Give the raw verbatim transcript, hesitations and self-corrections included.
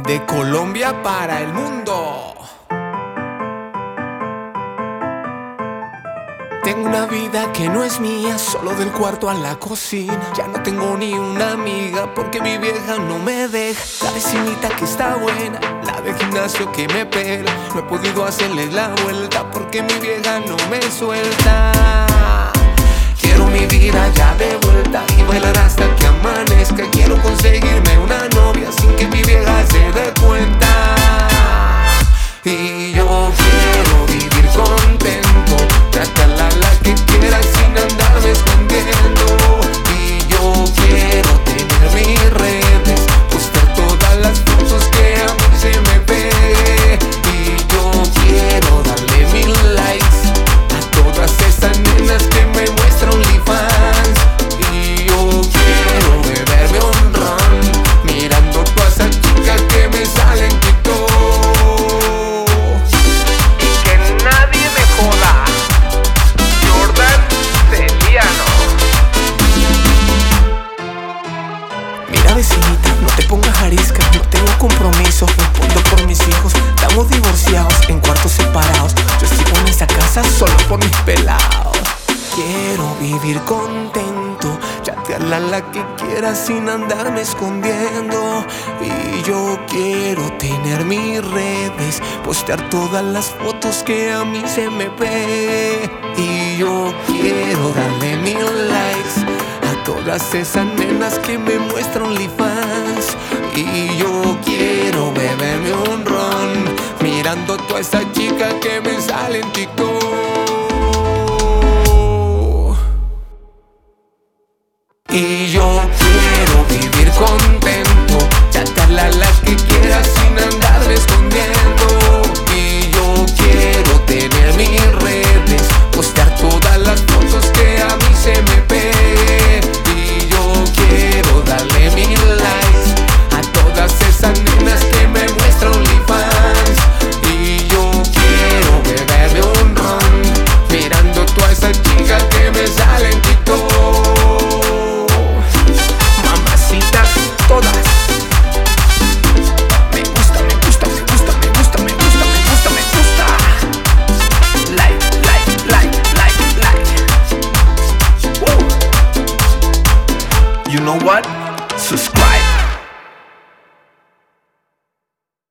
De Colombia para el mundo. Tengo una vida que no es mía, solo del cuarto a la cocina. Ya no tengo ni una amiga porque mi vieja no me deja. La vecinita que está buena, la de gimnasio que me pela. No he podido hacerle la vuelta porque mi vieja no me suelta. Quiero mi vida ya de vuelta y bailar hasta que amanezca. Quiero conseguirme una novia sin que mi vieja se dé cuenta. Y yo quiero vivir contento, tratarla la que quiera sin andarme escondiendo. Y yo quiero tener mis redes, postear todas las fotos que a mí se me pegue. Y yo quiero darle mil likes a todas esas nenas que me muestran OnlyFans. Y yo quiero beberme un ron mirando todas esas chicas que me salen en TikTok. Vecinita, no te pongas arisca, no tengo compromiso, respondo por mis hijos, estamos divorciados, en cuartos separados. Yo sigo en esa casa solo por mis pelados. Quiero vivir contento, chatearla la que quiera sin andarme escondiendo. Y yo quiero tener mis redes, postear todas las fotos que a mí se me peguen. Y yo quiero darle mil likes a todas esas nenas que me muestran OnlyFans. Y yo quiero beberme un ron mirando a toda esa chica que me sale en TikTok. Y yo quiero vivir contento, chatarla la que quiera sin andarme escondiendo. Y yo quiero tener mis redes, postear todas las fotos que a mí se me peguen. Y yo quiero darle mil likes a todas esas nenas que me muestran OnlyFans. Y yo quiero beberme un ron mirando toda esa chica que me sale en TikTok. Mamacitas todas. Me gusta, me gusta, me gusta, me gusta, me gusta, me gusta, me gusta. Like, like, like, like, like. Woo. You know what? Subscribe.